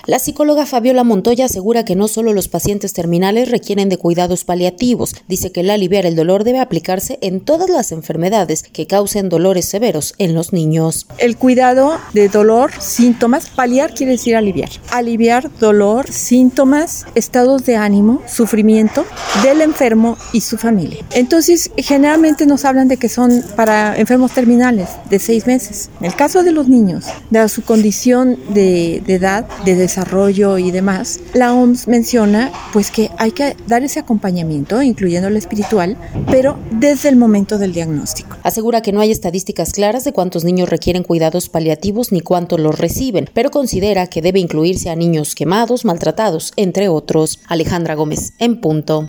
La psicóloga Fabiola Montoya asegura que no solo los pacientes terminales requieren de cuidados paliativos. Dice que el aliviar el dolor debe aplicarse en todas las enfermedades que causen dolores severos en los niños. El cuidado de dolor, síntomas, paliar quiere decir aliviar. Aliviar dolor, síntomas, estados de ánimo, sufrimiento del enfermo y su familia. Entonces, generalmente nos hablan de que son para enfermos terminales de 6 meses. En el caso de los niños, dada su condición de edad, de desarrollo y demás, la OMS menciona pues que hay que dar ese acompañamiento, incluyendo el espiritual, pero desde el momento del diagnóstico. Asegura que no hay estadísticas claras de cuántos niños requieren cuidados paliativos ni cuántos los reciben, pero considera que debe incluirse a niños quemados, maltratados, entre otros. Alejandra Gómez, en Punto.